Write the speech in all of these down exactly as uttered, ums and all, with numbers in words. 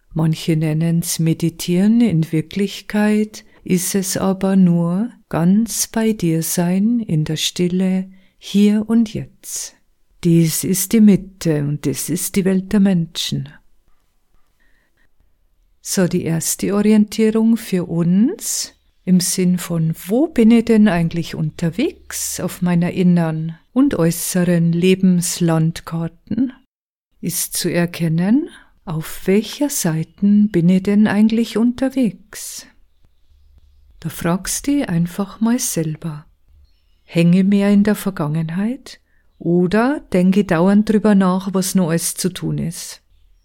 Manche nennen's Meditieren, in Wirklichkeit ist es aber nur ganz bei dir sein, in der Stille, hier und jetzt. Dies ist die Mitte und das ist die Welt der Menschen. So, die erste Orientierung für uns im Sinn von, wo bin ich denn eigentlich unterwegs auf meiner inneren und äußeren Lebenslandkarten, ist zu erkennen, auf welcher Seite bin ich denn eigentlich unterwegs? Da fragst du einfach mal selber, hänge mehr in der Vergangenheit oder denke dauernd drüber nach, was noch alles zu tun ist?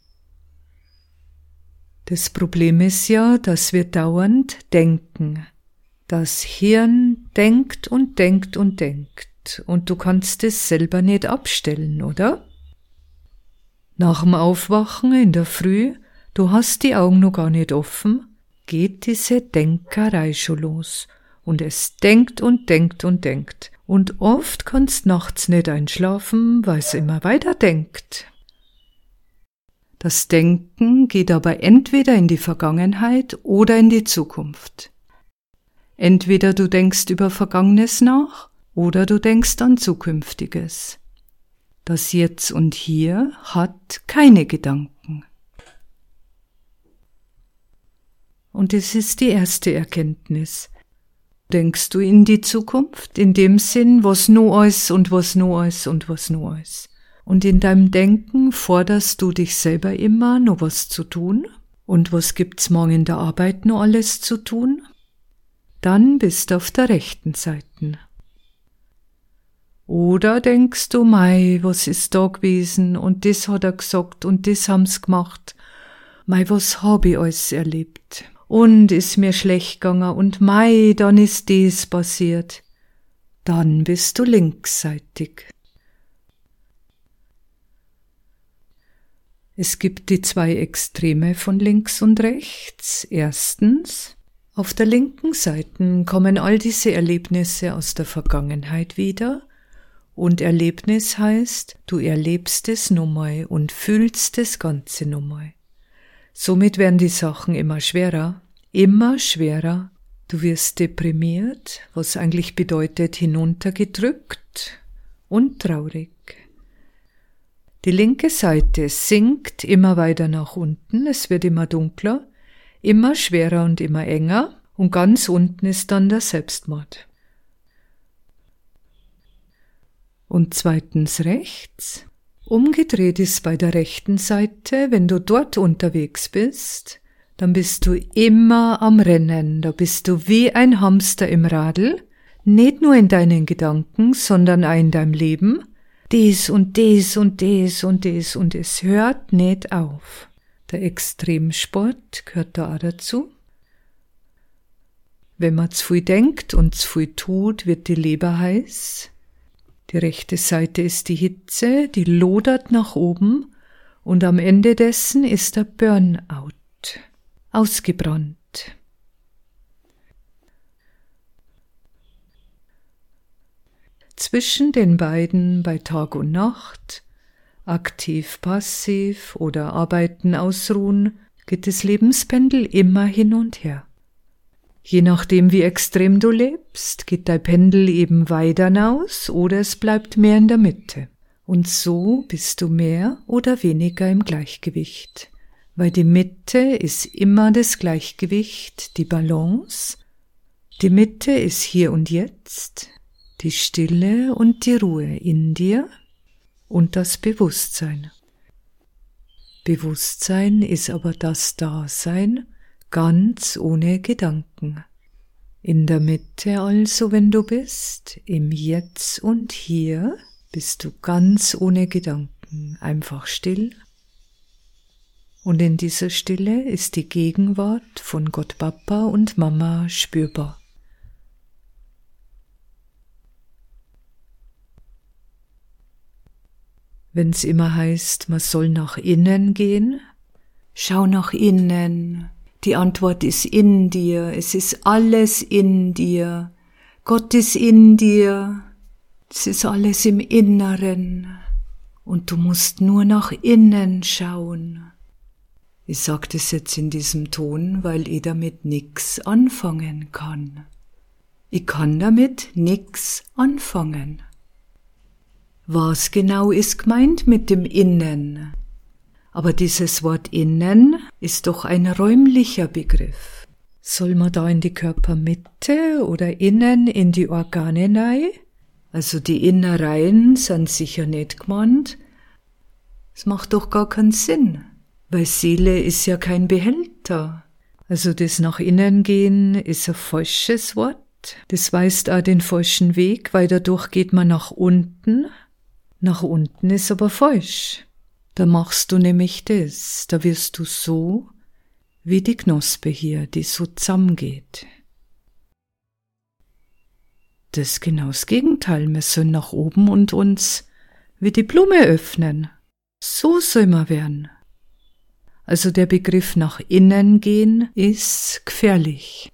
Das Problem ist ja, dass wir dauernd denken. Das Hirn denkt und denkt und denkt und du kannst es selber nicht abstellen, oder? Nach dem Aufwachen in der Früh, du hast die Augen noch gar nicht offen, geht diese Denkerei schon los und es denkt und denkt und denkt und oft kannst nachts nicht einschlafen, weil es immer weiter denkt. Das Denken geht aber entweder in die Vergangenheit oder in die Zukunft. Entweder du denkst über Vergangenes nach oder du denkst an Zukünftiges. Das Jetzt und Hier hat keine Gedanken. Und es ist die erste Erkenntnis. Denkst du in die Zukunft, in dem Sinn, was noch alles und was noch alles und was noch alles. Und in deinem Denken forderst du dich selber immer, noch was zu tun? Und was gibt's morgen in der Arbeit noch alles zu tun? Dann bist du auf der rechten Seite. Oder denkst du, mei, was ist da gewesen und das hat er gesagt und das haben's gemacht. Mei, was hab ich alles erlebt? Und ist mir schlecht gegangen und mei, dann ist das passiert. Dann bist du linksseitig. Es gibt die zwei Extreme von links und rechts. Erstens, auf der linken Seite kommen all diese Erlebnisse aus der Vergangenheit wieder. Und Erlebnis heißt, du erlebst es nochmal und fühlst das Ganze nochmal. Somit werden die Sachen immer schwerer, immer schwerer. Du wirst deprimiert, was eigentlich bedeutet hinuntergedrückt und traurig. Die linke Seite sinkt immer weiter nach unten, es wird immer dunkler, immer schwerer und immer enger und ganz unten ist dann der Selbstmord. Und zweitens rechts. Umgedreht ist bei der rechten Seite, wenn du dort unterwegs bist, dann bist du immer am Rennen, da bist du wie ein Hamster im Radl, nicht nur in deinen Gedanken, sondern auch in deinem Leben. Dies und dies und dies und dies und es hört nicht auf. Der Extremsport gehört da auch dazu. Wenn man zu viel denkt und zu viel tut, wird die Leber heiß. Die rechte Seite ist die Hitze, die lodert nach oben und am Ende dessen ist der Burnout, ausgebrannt. Zwischen den beiden bei Tag und Nacht, aktiv, passiv oder arbeiten, ausruhen, geht das Lebenspendel immer hin und her. Je nachdem, wie extrem du lebst, geht dein Pendel eben weiter hinaus oder es bleibt mehr in der Mitte. Und so bist du mehr oder weniger im Gleichgewicht. Weil die Mitte ist immer das Gleichgewicht, die Balance. Die Mitte ist hier und jetzt, die Stille und die Ruhe in dir und das Bewusstsein. Bewusstsein ist aber das Dasein, ganz ohne Gedanken. In der Mitte also, wenn du bist, im Jetzt und Hier, bist du ganz ohne Gedanken, einfach still. Und in dieser Stille ist die Gegenwart von Gott Papa und Mama spürbar. Wenn's immer heißt, man soll nach innen gehen, schau nach innen. Die Antwort ist in dir, es ist alles in dir. Gott ist in dir, es ist alles im Inneren und du musst nur nach innen schauen. Ich sage das jetzt in diesem Ton, weil ich damit nix anfangen kann. Ich kann damit nix anfangen. Was genau ist gemeint mit dem Innen? Aber dieses Wort Innen ist doch ein räumlicher Begriff. Soll man da in die Körpermitte oder innen in die Organe rein? Also die Innereien sind sicher nicht gemeint. Das macht doch gar keinen Sinn, weil Seele ist ja kein Behälter. Also das nach innen gehen ist ein falsches Wort. Das weist auch den falschen Weg, weil dadurch geht man nach unten. Nach unten ist aber falsch. Da machst du nämlich das, da wirst du so wie die Knospe hier, die so zusammengeht. Das ist genau das Gegenteil, wir sollen nach oben und uns wie die Blume öffnen. So soll man werden. Also der Begriff nach innen gehen ist gefährlich.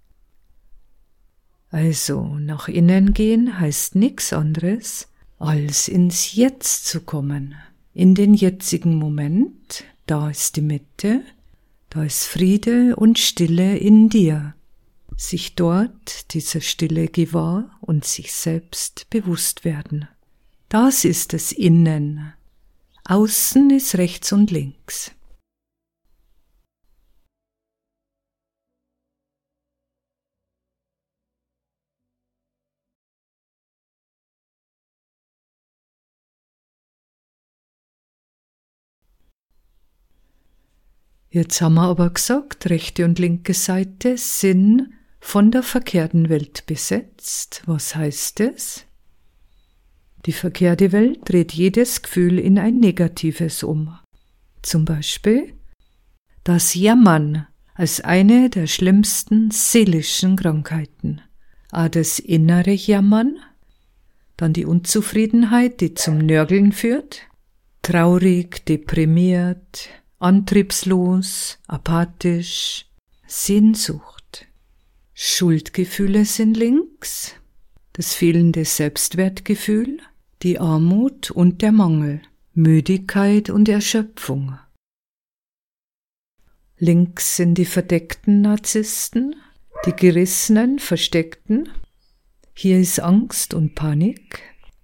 Also nach innen gehen heißt nichts anderes, als ins Jetzt zu kommen. In den jetzigen Moment, da ist die Mitte, da ist Friede und Stille in dir. Sich dort dieser Stille gewahr und sich selbst bewusst werden. Das ist das Innen. Außen ist rechts und links. Jetzt haben wir aber gesagt, rechte und linke Seite sind von der verkehrten Welt besetzt. Was heißt es? Die verkehrte Welt dreht jedes Gefühl in ein negatives um. Zum Beispiel das Jammern als eine der schlimmsten seelischen Krankheiten. Auch das innere Jammern, dann die Unzufriedenheit, die zum Nörgeln führt, traurig, deprimiert, antriebslos, apathisch, Sehnsucht. Schuldgefühle sind links, das fehlende Selbstwertgefühl, die Armut und der Mangel, Müdigkeit und Erschöpfung. Links sind die verdeckten Narzissten, die gerissenen, versteckten. Hier ist Angst und Panik.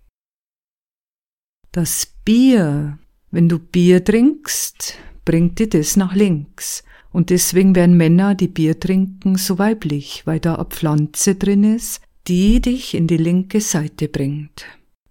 Das Bier, wenn du Bier trinkst, bringt dir das nach links. Und deswegen werden Männer, die Bier trinken, so weiblich, weil da eine Pflanze drin ist, die dich in die linke Seite bringt.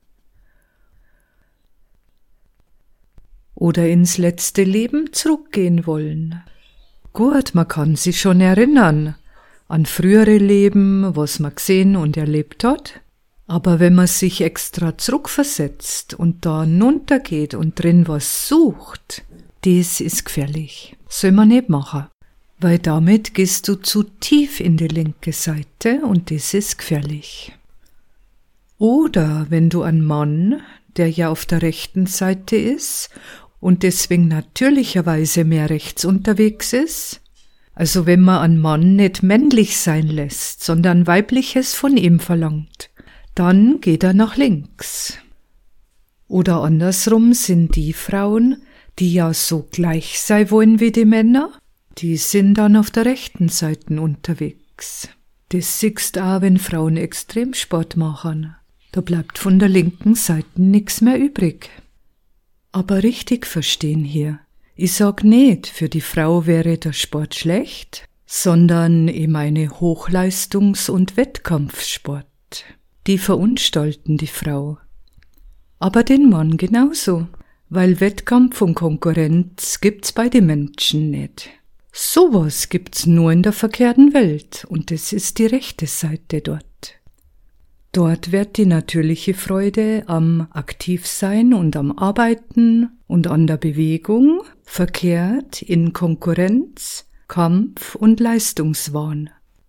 Oder ins letzte Leben zurückgehen wollen. Gut, man kann sich schon erinnern an frühere Leben, was man gesehen und erlebt hat. Aber wenn man sich extra zurückversetzt und da runtergeht und drin was sucht, das ist gefährlich. Soll man nicht machen. Weil damit gehst du zu tief in die linke Seite und das ist gefährlich. Oder wenn du einen Mann, der ja auf der rechten Seite ist und deswegen natürlicherweise mehr rechts unterwegs ist, also wenn man einen Mann nicht männlich sein lässt, sondern weibliches von ihm verlangt, dann geht er nach links. Oder andersrum sind die Frauen, die ja so gleich sein wollen wie die Männer, die sind dann auf der rechten Seite unterwegs. Das siehst du auch, wenn Frauen Extremsport machen. Da bleibt von der linken Seite nichts mehr übrig. Aber richtig verstehen hier. Ich sag nicht, für die Frau wäre der Sport schlecht, sondern ich meine Hochleistungs- und Wettkampfsport. Die verunstalten die Frau. Aber den Mann genauso, weil Wettkampf und Konkurrenz gibt's bei den Menschen nicht. Sowas gibt's nur in der verkehrten Welt und das ist die rechte Seite dort. Dort wird die natürliche Freude am Aktivsein und am Arbeiten und an der Bewegung verkehrt in Konkurrenz, Kampf und Leistungswahn.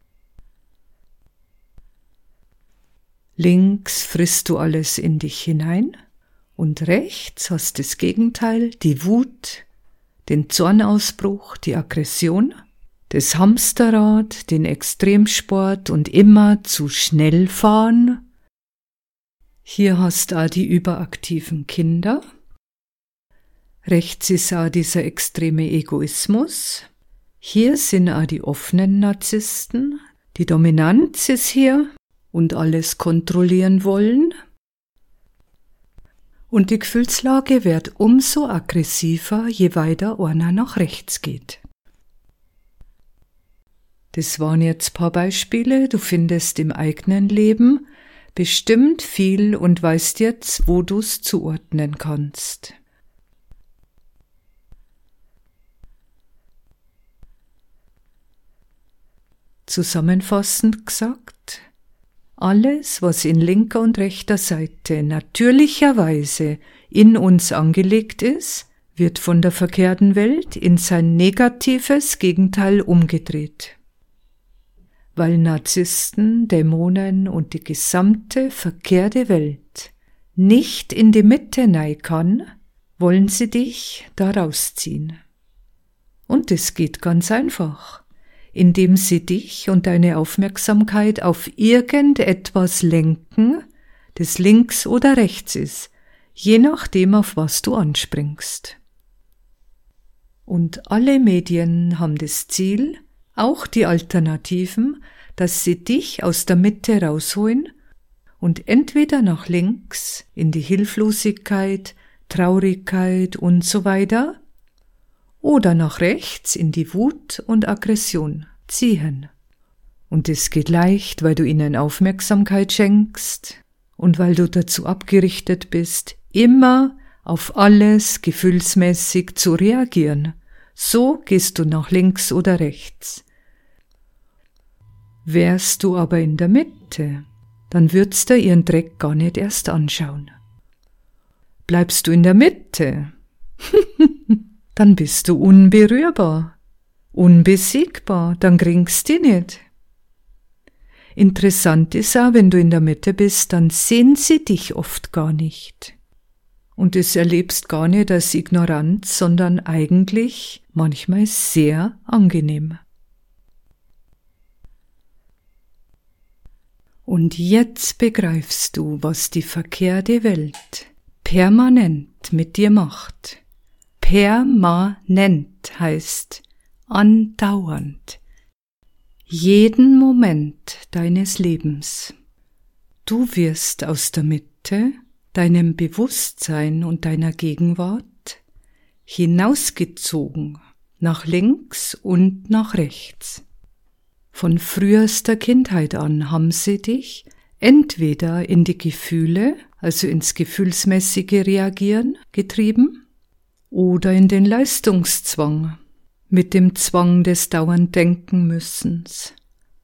Links frisst du alles in dich hinein und rechts hast das Gegenteil, die Wut, den Zornausbruch, die Aggression, das Hamsterrad, den Extremsport und immer zu schnell fahren. Hier hast du auch die überaktiven Kinder. Rechts ist auch dieser extreme Egoismus. Hier sind auch die offenen Narzissten. Die Dominanz ist hier und alles kontrollieren wollen. Und die Gefühlslage wird umso aggressiver, je weiter einer nach rechts geht. Das waren jetzt ein paar Beispiele. Du findest im eigenen Leben bestimmt viel und weißt jetzt, wo du es zuordnen kannst. Zusammenfassend gesagt, alles, was in linker und rechter Seite natürlicherweise in uns angelegt ist, wird von der verkehrten Welt in sein negatives Gegenteil umgedreht. Weil Narzissten, Dämonen und die gesamte verkehrte Welt nicht in die Mitte rein kann, wollen sie dich da rausziehen. Und es geht ganz einfach, indem sie dich und deine Aufmerksamkeit auf irgendetwas lenken, das links oder rechts ist, je nachdem, auf was du anspringst. Und alle Medien haben das Ziel, auch die Alternativen, dass sie dich aus der Mitte rausholen und entweder nach links in die Hilflosigkeit, Traurigkeit und so weiter oder nach rechts in die Wut und Aggression ziehen. Und es geht leicht, weil du ihnen Aufmerksamkeit schenkst und weil du dazu abgerichtet bist, immer auf alles gefühlsmäßig zu reagieren. So gehst du nach links oder rechts. Wärst du aber in der Mitte, dann würdest du ihren Dreck gar nicht erst anschauen. Bleibst du in der Mitte, dann bist du unberührbar, unbesiegbar, dann kriegst du nicht. Interessant ist auch, wenn du in der Mitte bist, dann sehen sie dich oft gar nicht. Und das erlebst gar nicht als Ignoranz, sondern eigentlich manchmal sehr angenehm. Und jetzt begreifst du, was die verkehrte Welt permanent mit dir macht. Permanent heißt andauernd. Jeden Moment deines Lebens. Du wirst aus der Mitte, deinem Bewusstsein und deiner Gegenwart hinausgezogen, nach links und nach rechts. Von frühester Kindheit an haben sie dich entweder in die Gefühle, also ins gefühlsmäßige Reagieren, getrieben, oder in den Leistungszwang, mit dem Zwang des dauernd Denken-Müssens.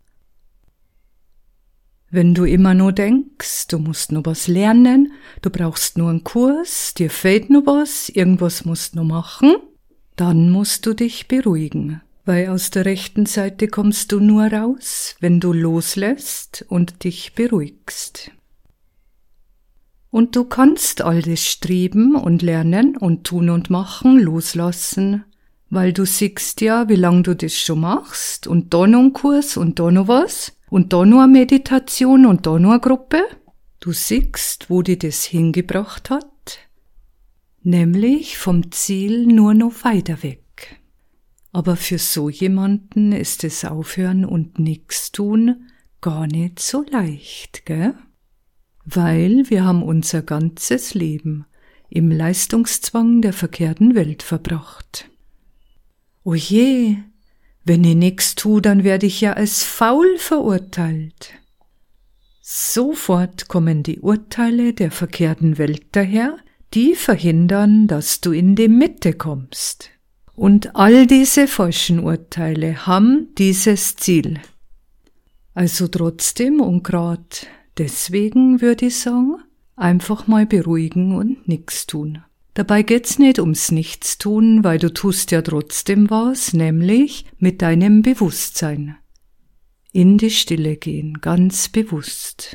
Wenn du immer nur denkst, du musst nur was lernen, du brauchst nur einen Kurs, dir fehlt nur was, irgendwas musst du machen, dann musst du dich beruhigen, weil aus der rechten Seite kommst du nur raus, wenn du loslässt und dich beruhigst. Und du kannst all das Streben und Lernen und Tun und Machen loslassen, weil du siehst ja, wie lange du das schon machst und da noch ein Kurs und da noch was und da noch eine Meditation und da noch eine Gruppe. Du siehst, wo dir das hingebracht hat, nämlich vom Ziel nur noch weiter weg. Aber für so jemanden ist das Aufhören und nix tun gar nicht so leicht, gell? Weil wir haben unser ganzes Leben im Leistungszwang der verkehrten Welt verbracht. O je, wenn ich nix tu, dann werde ich ja als faul verurteilt. Sofort kommen die Urteile der verkehrten Welt daher, die verhindern, dass du in die Mitte kommst. Und all diese falschen Urteile haben dieses Ziel. Also trotzdem und grad deswegen würde ich sagen, einfach mal beruhigen und nix tun. Dabei geht's nicht ums Nichtstun, weil du tust ja trotzdem was, nämlich mit deinem Bewusstsein. In die Stille gehen, ganz bewusst.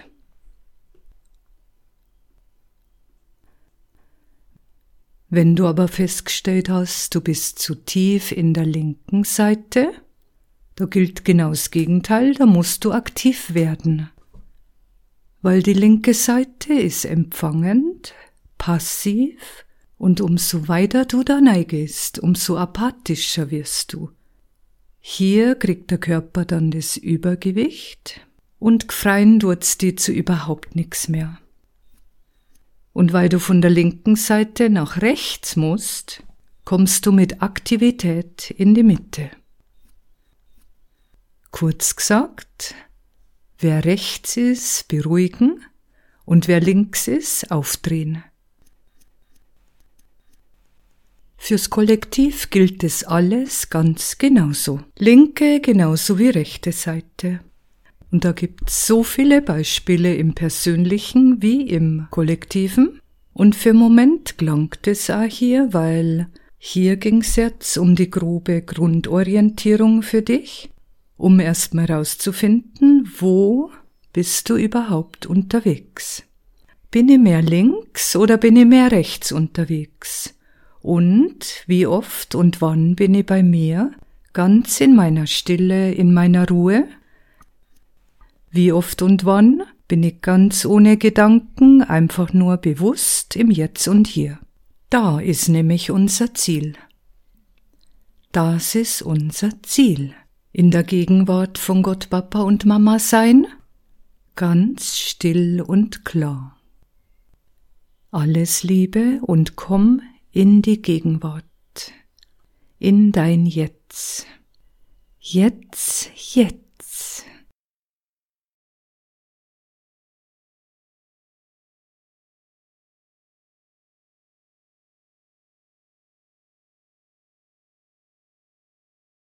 Wenn du aber festgestellt hast, du bist zu tief in der linken Seite, da gilt genau das Gegenteil, da musst du aktiv werden. Weil die linke Seite ist empfangend, passiv Und umso weiter du da reingehst, umso apathischer wirst du. Hier kriegt der Körper dann das Übergewicht und gefreien tut's dir zu überhaupt nichts mehr. Und weil du von der linken Seite nach rechts musst, kommst du mit Aktivität in die Mitte. Kurz gesagt, wer rechts ist, beruhigen und wer links ist, aufdrehen. Fürs Kollektiv gilt es alles ganz genauso. Linke genauso wie rechte Seite. Und da gibt es so viele Beispiele im Persönlichen wie im Kollektiven. Und für den Moment gelangt es auch hier, weil hier ging es jetzt um die grobe Grundorientierung für dich, um erstmal herauszufinden, wo bist du überhaupt unterwegs? Bin ich mehr links oder bin ich mehr rechts unterwegs? Und wie oft und wann bin ich bei mir, ganz in meiner Stille, in meiner Ruhe? Wie oft und wann bin ich ganz ohne Gedanken, einfach nur bewusst im Jetzt und Hier? Da ist nämlich unser Ziel. Das ist unser Ziel. In der Gegenwart von Gott, Papa und Mama sein, ganz still und klar. Alles Liebe und komm in die Gegenwart, in dein Jetzt. Jetzt, jetzt.